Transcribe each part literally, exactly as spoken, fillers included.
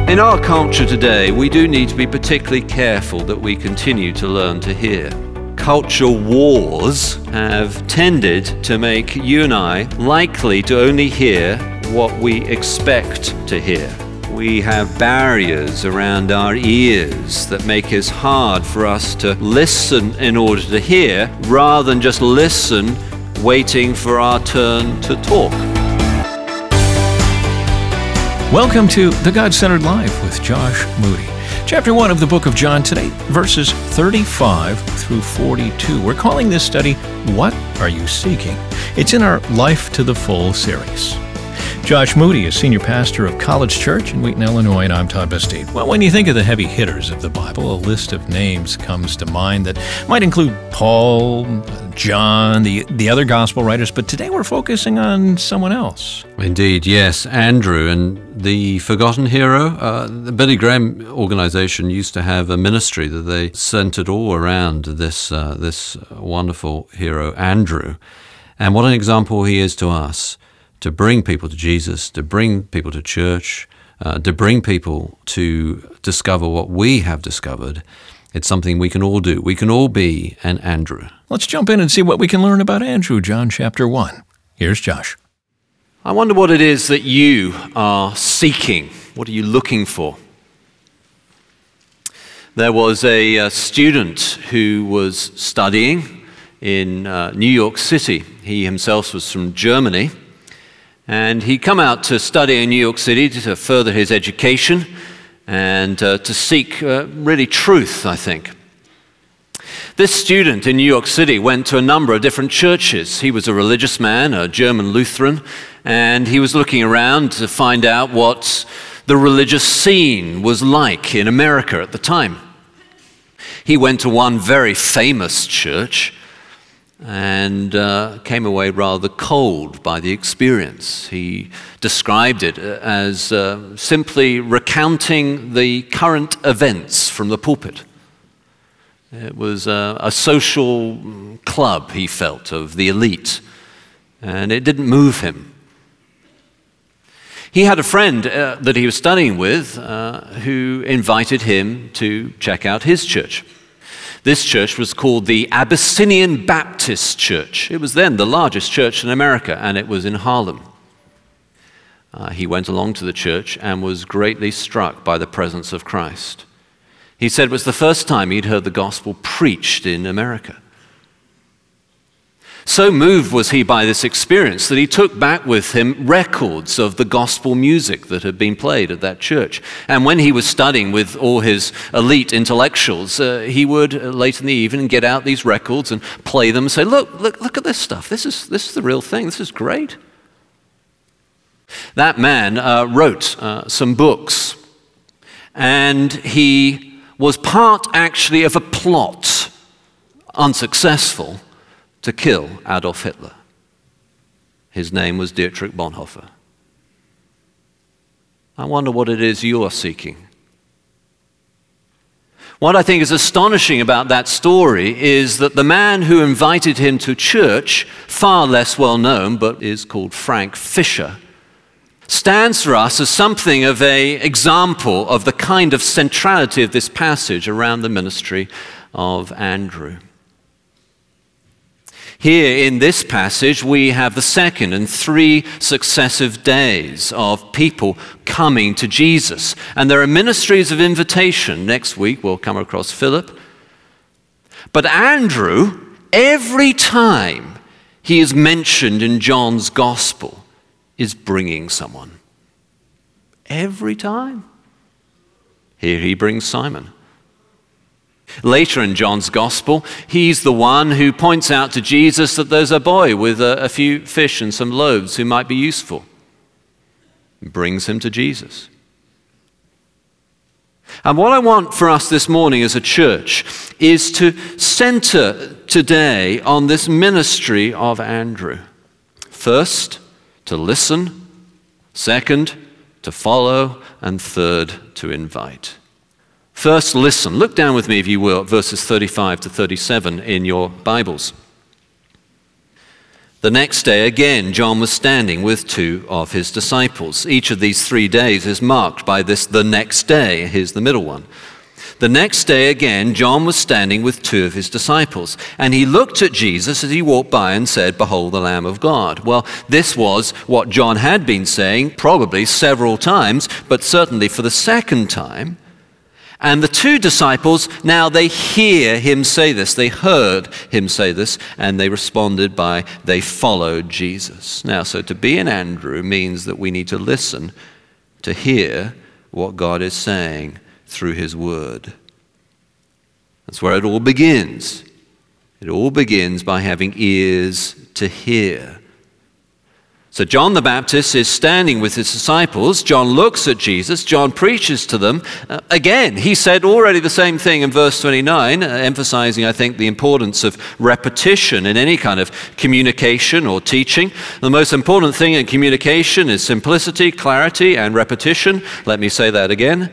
In our culture today, we do need to be particularly careful that we continue to learn to hear. Culture wars have tended to make you and I likely to only hear what we expect to hear. We have barriers around our ears that make it hard for us to listen in order to hear, rather than just listen, waiting for our turn to talk. Welcome to The God-Centered Life with Josh Moody. Chapter one of the book of John today, verses thirty-five through forty-two. We're calling this study, What Are You Seeking? It's in our Life to the Full series. Josh Moody is senior pastor of College Church in Wheaton, Illinois, and I'm Todd Bastide. Well, when you think of the heavy hitters of the Bible, a list of names comes to mind that might include Paul, John, the, the other gospel writers, but today we're focusing on someone else. Indeed, yes, Andrew, and the forgotten hero. Uh, the Billy Graham organization used to have a ministry that they centered all around this, uh, this wonderful hero, Andrew. And what an example he is to us. To bring people to Jesus, to bring people to church, uh, to bring people to discover what we have discovered. It's something we can all do. We can all be an Andrew. Let's jump in and see what we can learn about Andrew, John chapter one. Here's Josh. I wonder what it is that you are seeking. What are you looking for? There was a, a student who was studying in uh, New York City. He himself was from Germany. And he'd come out to study in New York City to further his education and uh, to seek uh, really truth, I think. This student in New York City went to a number of different churches. He was a religious man, a German Lutheran, and he was looking around to find out what the religious scene was like in America at the time. He went to one very famous church and uh, came away rather cold by the experience. He described it as uh, simply recounting the current events from the pulpit. It was uh, a social club, he felt, of the elite, and it didn't move him. He had a friend uh, that he was studying with uh, who invited him to check out his church. This church was called the Abyssinian Baptist Church. It was then the largest church in America, and it was in Harlem. Uh, he went along to the church and was greatly struck by the presence of Christ. He said it was the first time he'd heard the gospel preached in America. So moved was he by this experience that he took back with him records of the gospel music that had been played at that church. And when he was studying with all his elite intellectuals, uh, he would, uh, late in the evening, get out these records and play them and say, look, look, look at this stuff. This is, this is the real thing. This is great. That man uh, wrote uh, some books, and he was part, actually, of a plot, unsuccessful, to kill Adolf Hitler. His name was Dietrich Bonhoeffer. I wonder what it is you are seeking. What I think is astonishing about that story is that the man who invited him to church, far less well known, but is called Frank Fisher, stands for us as something of an example of the kind of centrality of this passage around the ministry of Andrew. Here in this passage, we have the second and three successive days of people coming to Jesus. And there are ministries of invitation. Next week, we'll come across Philip. But Andrew, every time he is mentioned in John's gospel, is bringing someone. Every time. Here he brings Simon. Later in John's gospel, he's the one who points out to Jesus that there's a boy with a, a few fish and some loaves who might be useful. He brings him to Jesus. And what I want for us this morning as a church is to center today on this ministry of Andrew. First, to listen. Second, to follow. And third, to invite. First, listen. Look down with me, if you will, at verses thirty-five to thirty-seven in your Bibles. The next day, again, John was standing with two of his disciples. Each of these three days is marked by this, the next day. Here's the middle one. The next day, again, John was standing with two of his disciples, and he looked at Jesus as he walked by and said, "Behold the Lamb of God." Well, this was what John had been saying probably several times, but certainly for the second time. And the two disciples, now they hear him say this. They heard him say this, and they responded by, they followed Jesus. Now, so to be an Andrew means that we need to listen to hear what God is saying through his word. That's where it all begins. It all begins by having ears to hear. So John the Baptist is standing with his disciples. John looks at Jesus. John preaches to them. Uh, again, he said already the same thing in verse twenty-nine, uh, emphasizing, I think, the importance of repetition in any kind of communication or teaching. The most important thing in communication is simplicity, clarity, and repetition. Let me say that again.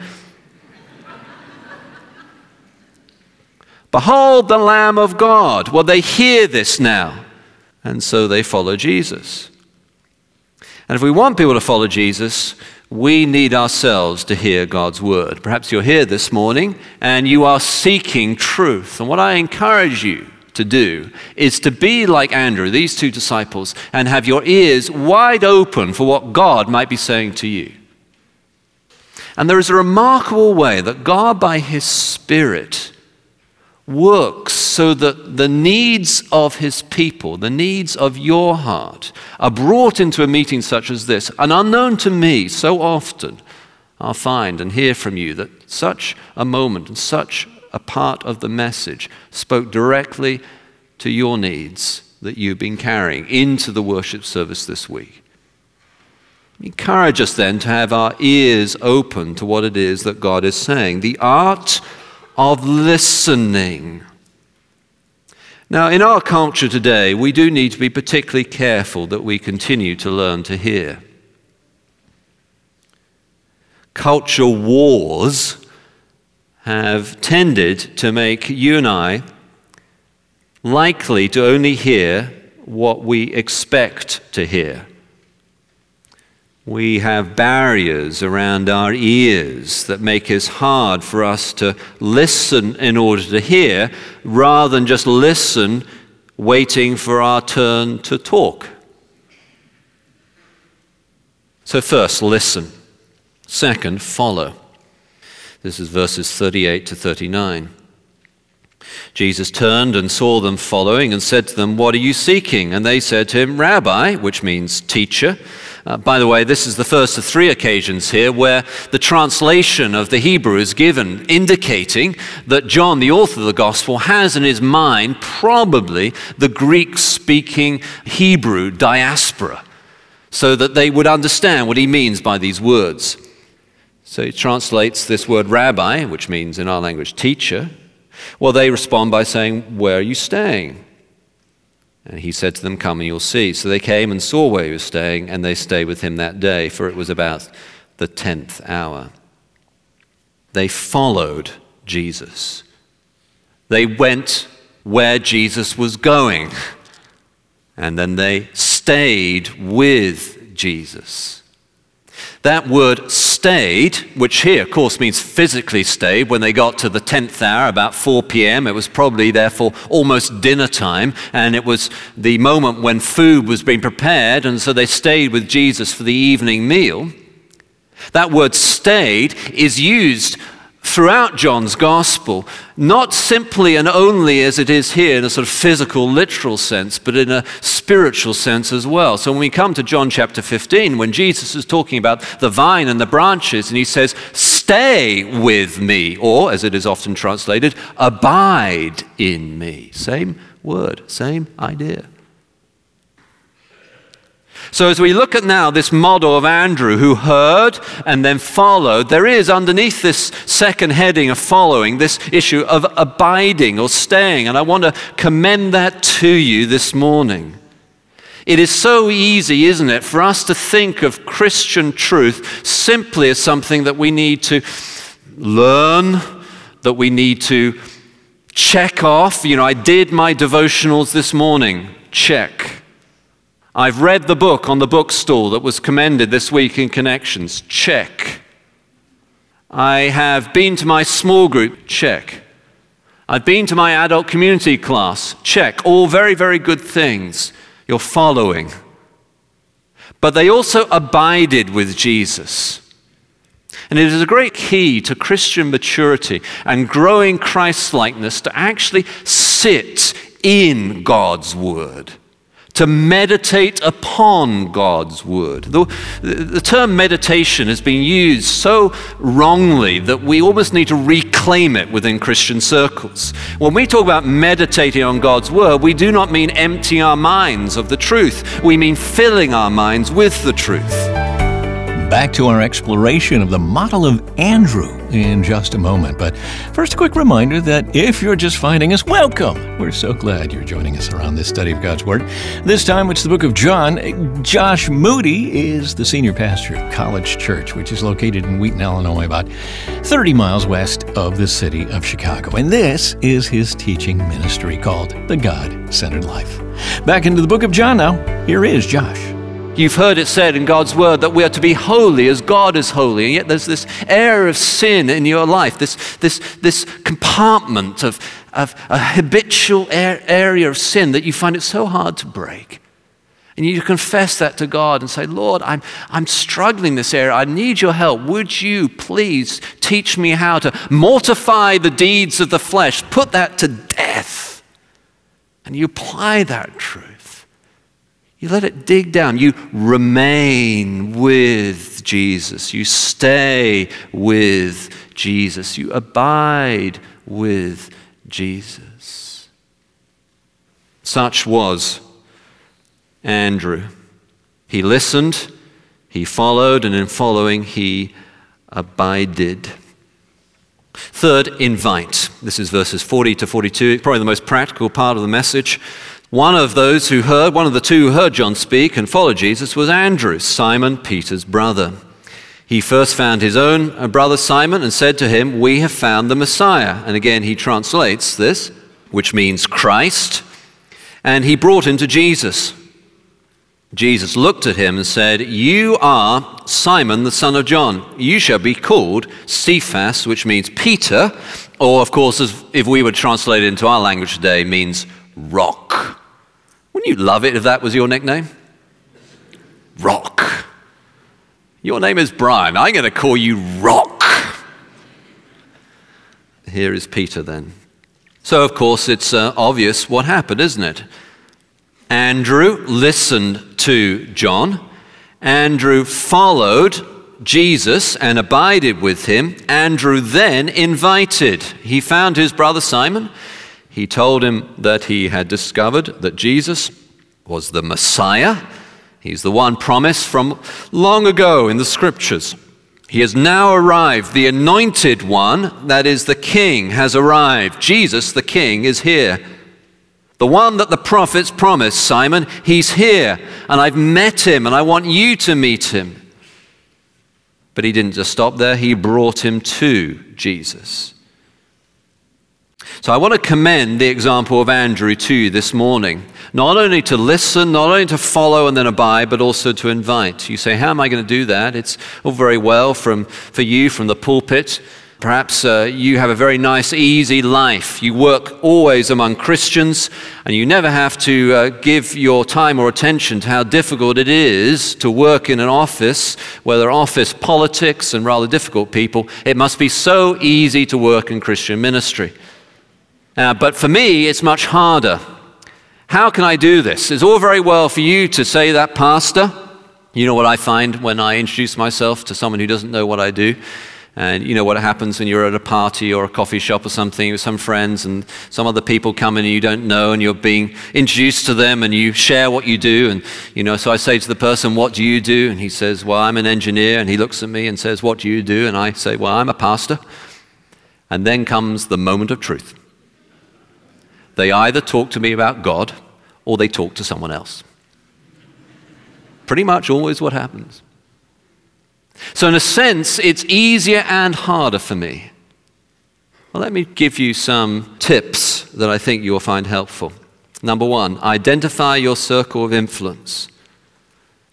Behold the Lamb of God. Well, they hear this now, and so they follow Jesus. And if we want people to follow Jesus, we need ourselves to hear God's word. Perhaps you're here this morning and you are seeking truth. And what I encourage you to do is to be like Andrew, these two disciples, and have your ears wide open for what God might be saying to you. And there is a remarkable way that God, by his Spirit, works so that the needs of his people, the needs of your heart, are brought into a meeting such as this. And unknown to me, so often I'll find and hear from you that such a moment and such a part of the message spoke directly to your needs that you've been carrying into the worship service this week. Encourage us then to have our ears open to what it is that God is saying. The art of listening. Now, in our culture today, we do need to be particularly careful that we continue to learn to hear. Culture wars have tended to make you and I likely to only hear what we expect to hear. We have barriers around our ears that make it hard for us to listen in order to hear, rather than just listen waiting for our turn to talk. So first, listen. Second, follow. This is verses thirty-eight to thirty-nine. Jesus turned and saw them following and said to them, "What are you seeking?" And they said to him, "Rabbi," which means teacher. Uh, by the way, this is the first of three occasions here where the translation of the Hebrew is given, indicating that John, the author of the gospel, has in his mind probably the Greek-speaking Hebrew diaspora, so that they would understand what he means by these words. So he translates this word rabbi, which means in our language teacher. Well, they respond by saying, "Where are you staying?" And he said to them, "Come and you'll see." So they came and saw where he was staying, and they stayed with him that day, for it was about the tenth hour. They followed Jesus. They went where Jesus was going, and then they stayed with Jesus. That word stayed, which here, of course, means physically stayed. When they got to the tenth hour, about four p.m., it was probably, therefore, almost dinner time, and it was the moment when food was being prepared, and so they stayed with Jesus for the evening meal. That word stayed is used throughout John's gospel, not simply and only as it is here in a sort of physical, literal sense, but in a spiritual sense as well. So when we come to John chapter fifteen, when Jesus is talking about the vine and the branches, and he says, "Stay with me," or as it is often translated, "Abide in me." Same word, same idea. So as we look at now this model of Andrew, who heard and then followed, there is underneath this second heading of following this issue of abiding or staying. And I want to commend that to you this morning. It is so easy, isn't it, for us to think of Christian truth simply as something that we need to learn, that we need to check off. You know, I did my devotionals this morning. Check. I've read the book on the bookstall that was commended this week in Connections. Check. I have been to my small group. Check. I've been to my adult community class. Check. All very, very good things. You're following. But they also abided with Jesus. And it is a great key to Christian maturity and growing Christ-likeness to actually sit in God's Word, to meditate upon God's Word. The, the term meditation has been used so wrongly that we almost need to reclaim it within Christian circles. When we talk about meditating on God's Word, we do not mean emptying our minds of the truth. We mean filling our minds with the truth. Back to our exploration of the model of Andrew in just a moment. But first, a quick reminder that if you're just finding us, welcome. We're so glad you're joining us around this study of God's Word. This time, it's the book of John. Josh Moody is the senior pastor of College Church, which is located in Wheaton, Illinois, about thirty miles west of the city of Chicago. And this is his teaching ministry called The God-Centered Life. Back into the book of John now. Here is Josh. You've heard it said in God's Word that we are to be holy as God is holy, and yet there's this air of sin in your life, this, this, this compartment of, of a habitual area of sin that you find it so hard to break. And you confess that to God and say, Lord, I'm, I'm struggling in this area. I need your help. Would you please teach me how to mortify the deeds of the flesh, put that to death, and you apply that truth. You let it dig down. You remain with Jesus. You stay with Jesus. You abide with Jesus. Such was Andrew. He listened, he followed, and in following, he abided. Third, invite. This is verses forty to forty-two, probably the most practical part of the message. One of those who heard, one of the two who heard John speak and followed Jesus was Andrew, Simon Peter's brother. He first found his own brother Simon and said to him, "We have found the Messiah." And again, he translates this, which means Christ. And he brought him to Jesus. Jesus looked at him and said, "You are Simon, the son of John. You shall be called Cephas," which means Peter, or of course, as if we would translate it into our language today, means rock. Wouldn't you love it if that was your nickname? Rock. Your name is Brian. I'm going to call you Rock. Here is Peter then. So, of course, it's uh, obvious what happened, isn't it? Andrew listened to John. Andrew followed Jesus and abided with him. Andrew then invited. He found his brother Simon. He told him that he had discovered that Jesus was the Messiah. He's the one promised from long ago in the Scriptures. He has now arrived. The anointed one, that is the King, has arrived. Jesus, the King, is here. The one that the prophets promised, Simon, he's here. And I've met him, and I want you to meet him. But he didn't just stop there. He brought him to Jesus. So I want to commend the example of Andrew to you this morning. Not only to listen, not only to follow and then abide, but also to invite. You say, how am I going to do that? It's all very well from, for you from the pulpit. Perhaps uh, you have a very nice, easy life. You work always among Christians, and you never have to uh, give your time or attention to how difficult it is to work in an office, where there are office politics and rather difficult people. It must be so easy to work in Christian ministry. Uh, but for me, it's much harder. How can I do this? It's all very well for you to say that, Pastor. You know what I find when I introduce myself to someone who doesn't know what I do? And you know what happens when you're at a party or a coffee shop or something with some friends and some other people come in and you don't know and you're being introduced to them and you share what you do. And, you know, so I say to the person, "What do you do?" And he says, "Well, I'm an engineer." And he looks at me and says, "What do you do?" And I say, "Well, I'm a pastor." And then comes the moment of truth. They either talk to me about God or they talk to someone else. Pretty much always what happens. So in a sense, it's easier and harder for me. Well, let me give you some tips that I think you'll find helpful. Number one, identify your circle of influence.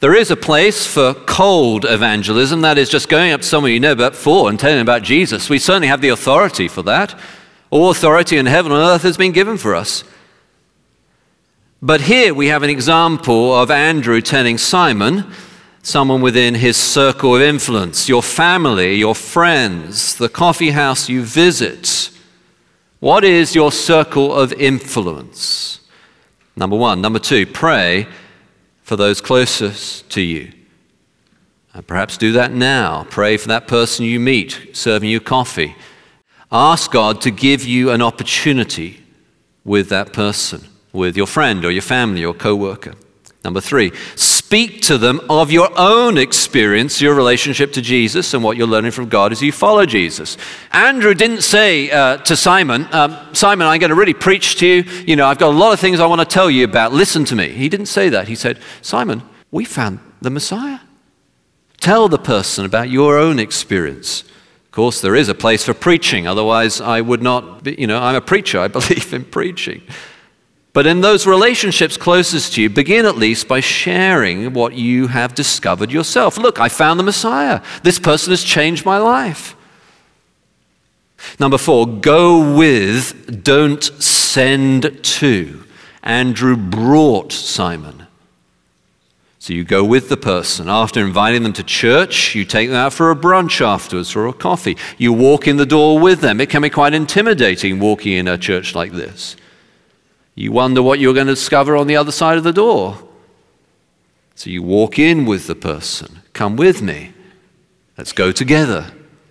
There is a place for cold evangelism, that is just going up to someone you never met before and telling them about Jesus. We certainly have the authority for that. All authority in heaven and earth has been given for us. But here we have an example of Andrew telling Simon, someone within his circle of influence, your family, your friends, the coffee house you visit. What is your circle of influence? Number one. Number two, pray for those closest to you. And perhaps do that now. Pray for that person you meet, serving you coffee. Ask God to give you an opportunity with that person, with your friend or your family or co-worker. Number three, speak to them of your own experience, your relationship to Jesus, and what you're learning from God as you follow Jesus. Andrew didn't say uh, to Simon, um, Simon, I'm going to really preach to you. You know, I've got a lot of things I want to tell you about. Listen to me. He didn't say that. He said, Simon, we found the Messiah. Tell the person about your own experience. Of course, there is a place for preaching. Otherwise, I would not be, you know, I'm a preacher. I believe in preaching. But in those relationships closest to you, begin at least by sharing what you have discovered yourself. Look, I found the Messiah. This person has changed my life. Number four, go with, don't send to. Andrew brought Simon. So you go with the person. After inviting them to church, you take them out for a brunch afterwards or a coffee. You walk in the door with them. It can be quite intimidating walking in a church like this. You wonder what you're going to discover on the other side of the door. So you walk in with the person. Come with me. Let's go together.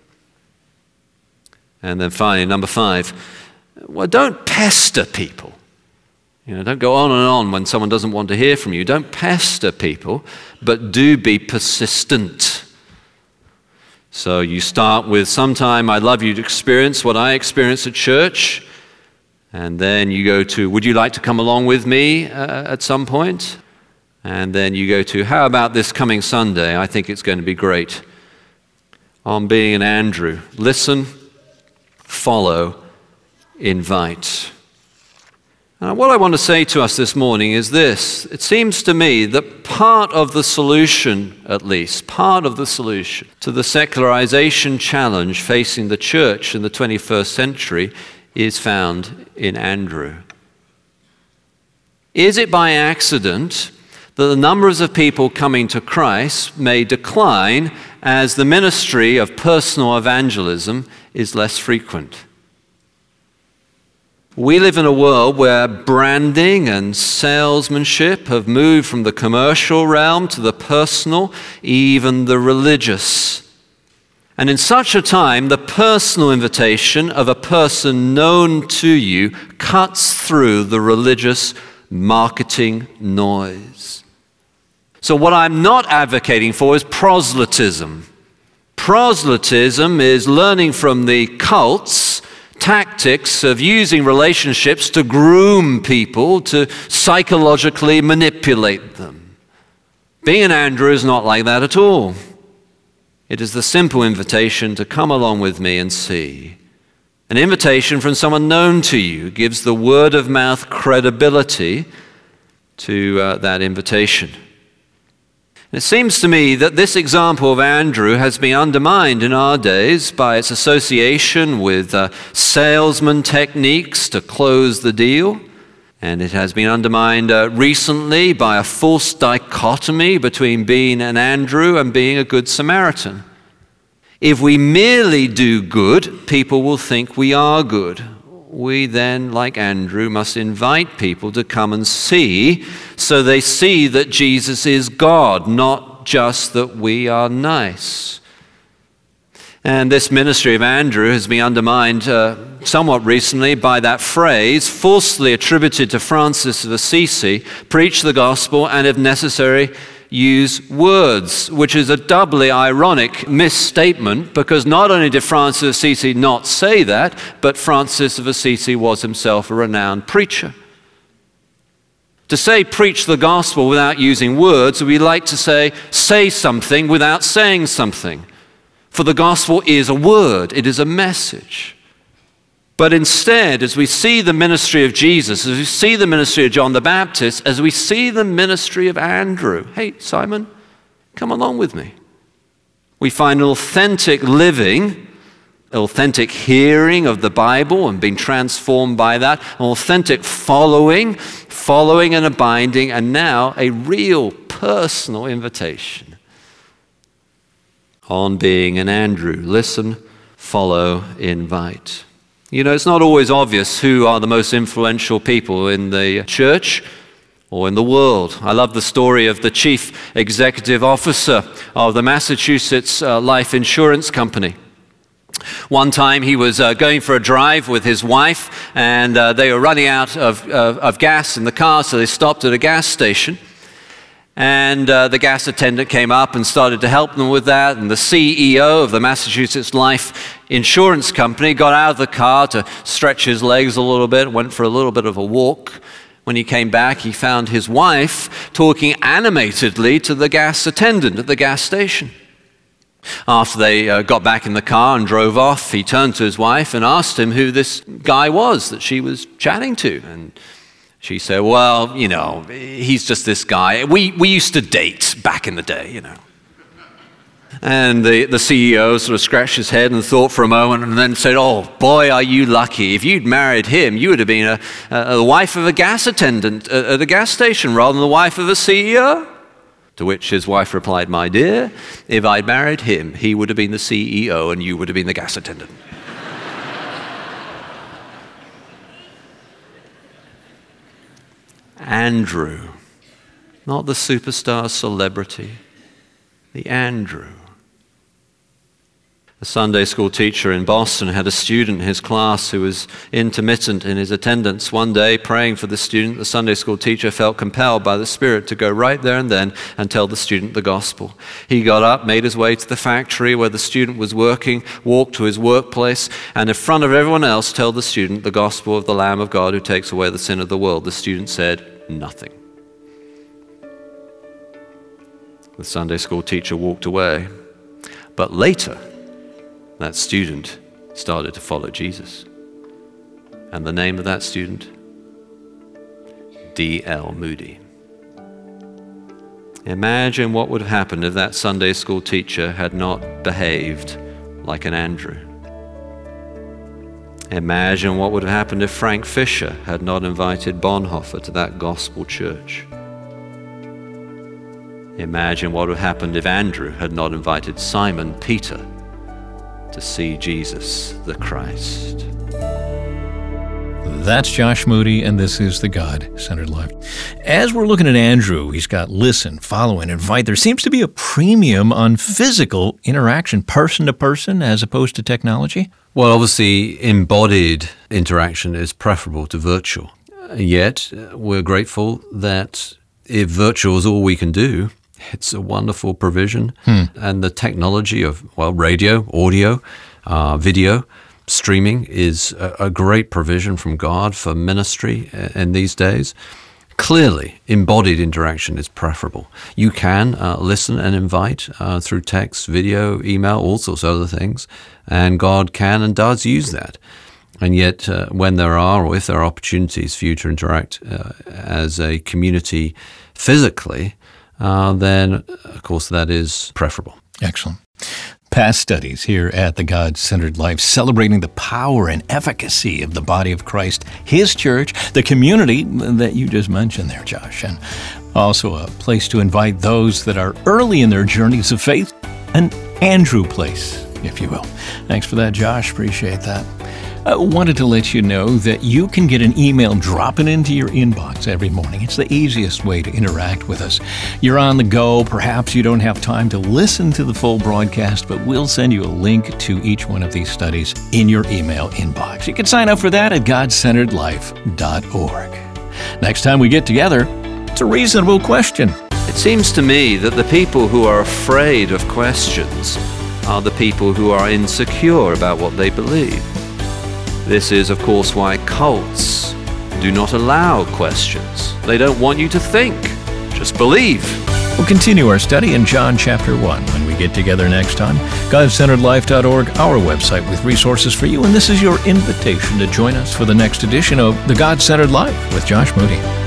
And then finally, number five, well, don't pester people. You know, don't go on and on when someone doesn't want to hear from you. Don't pester people, but do be persistent. So you start with, sometime I'd love you to experience what I experienced at church. And then you go to, would you like to come along with me uh, at some point? And then you go to, how about this coming Sunday? I think it's going to be great. On being an Andrew, listen, follow, invite. Uh, what I want to say to us this morning is this. It seems to me that part of the solution, at least, part of the solution to the secularization challenge facing the church in the twenty-first century is found in Andrew. Is it by accident that the numbers of people coming to Christ may decline as the ministry of personal evangelism is less frequent? We live in a world where branding and salesmanship have moved from the commercial realm to the personal, even the religious. And in such a time, the personal invitation of a person known to you cuts through the religious marketing noise. So what I'm not advocating for is proselytism. Proselytism is learning from the cults tactics of using relationships to groom people, to psychologically manipulate them. Being an Andrew is not like that at all. It is the simple invitation to come along with me and see. An invitation from someone known to you gives the word of mouth credibility to uh, that invitation. And it seems to me that this example of Andrew has been undermined in our days by its association with uh, salesman techniques to close the deal. And it has been undermined uh, recently by a false dichotomy between being an Andrew and being a good Samaritan. If we merely do good, people will think we are good. We then, like Andrew, must invite people to come and see, so they see that Jesus is God, not just that we are nice. And this ministry of Andrew has been undermined uh, somewhat recently by that phrase, falsely attributed to Francis of Assisi, preach the gospel and, if necessary, use words, which is a doubly ironic misstatement, because not only did Francis of Assisi not say that, but Francis of Assisi was himself a renowned preacher. To say preach the gospel without using words, we like to say say something without saying something. For the gospel is a word, it is a message. But instead, as we see the ministry of Jesus, as we see the ministry of John the Baptist, as we see the ministry of Andrew, hey, Simon, Come along with me. We find an authentic living, authentic hearing of the Bible and being transformed by that, an authentic following, following and abiding, and now a real personal invitation on being an Andrew. Listen, follow, invite. You know, it's not always obvious who are the most influential people in the church or in the world. I love the story of the chief executive officer of the Massachusetts uh, Life Insurance Company. One time he was uh, going for a drive with his wife, and uh, they were running out of, uh, of gas in the car, so they stopped at a gas station. And uh, the gas attendant came up and started to help them with that. And the C E O of the Massachusetts Life Insurance Company got out of the car to stretch his legs a little bit, went for a little bit of a walk. When he came back, he found his wife talking animatedly to the gas attendant at the gas station. After they uh, got back in the car and drove off, he turned to his wife and asked him who this guy was that she was chatting to. And she said, well, you know, he's just this guy. We we used to date back in the day, you know. And the, the C E O sort of scratched his head and thought for a moment and then said, oh, boy, are you lucky. If you'd married him, you would have been a, a, a wife of a gas attendant at a gas station rather than the wife of a C E O. To which his wife replied, my dear, if I'd married him, he would have been the C E O and you would have been the gas attendant. Andrew, not the superstar celebrity, the Andrew. A Sunday school teacher in Boston had a student in his class who was intermittent in his attendance. One day, praying for the student, the Sunday school teacher felt compelled by the Spirit to go right there and then and tell the student the gospel. He got up, made his way to the factory where the student was working, walked to his workplace, and in front of everyone else told the student the gospel of the Lamb of God who takes away the sin of the world. The student said nothing. The Sunday school teacher walked away. But later, that student started to follow Jesus. And the name of that student? D L Moody. Imagine what would have happened if that Sunday school teacher had not behaved like an Andrew. Imagine what would have happened if Frank Fisher had not invited Bonhoeffer to that gospel church. Imagine what would have happened if Andrew had not invited Simon Peter to see Jesus the Christ. That's Josh Moody, and this is The God-Centered Life. As we're looking at Andrew, he's got listen, follow, and invite. There seems to be a premium on physical interaction, person to person, as opposed to technology. Well, obviously, embodied interaction is preferable to virtual. Yet, we're grateful that if virtual is all we can do, it's a wonderful provision. Hmm. And the technology of, well, radio, audio, uh, video, streaming is a, a great provision from God for ministry in these days. Clearly, embodied interaction is preferable. You can uh, listen and invite uh, through text, video, email, all sorts of other things, and God can and does use that. And yet, uh, when there are, or if there are opportunities for you to interact uh, as a community physically, uh, then, of course, that is preferable. Excellent. Past studies here at The God-Centered Life, celebrating the power and efficacy of the body of Christ, His church, the community that you just mentioned there, Josh, and also a place to invite those that are early in their journeys of faith, an Andrew place, if you will. Thanks for that, Josh. Appreciate that. I wanted to let you know that you can get an email dropping into your inbox every morning. It's the easiest way to interact with us. You're on the go. Perhaps you don't have time to listen to the full broadcast, but we'll send you a link to each one of these studies in your email inbox. You can sign up for that at god centered life dot org. Next time we get together, it's a reasonable question. It seems to me that the people who are afraid of questions are the people who are insecure about what they believe. This is, of course, why cults do not allow questions. They don't want you to think. Just believe. We'll continue our study in John chapter one when we get together next time. god centered life dot org, our website with resources for you, and this is your invitation to join us for the next edition of The God-Centered Life with Josh Moody.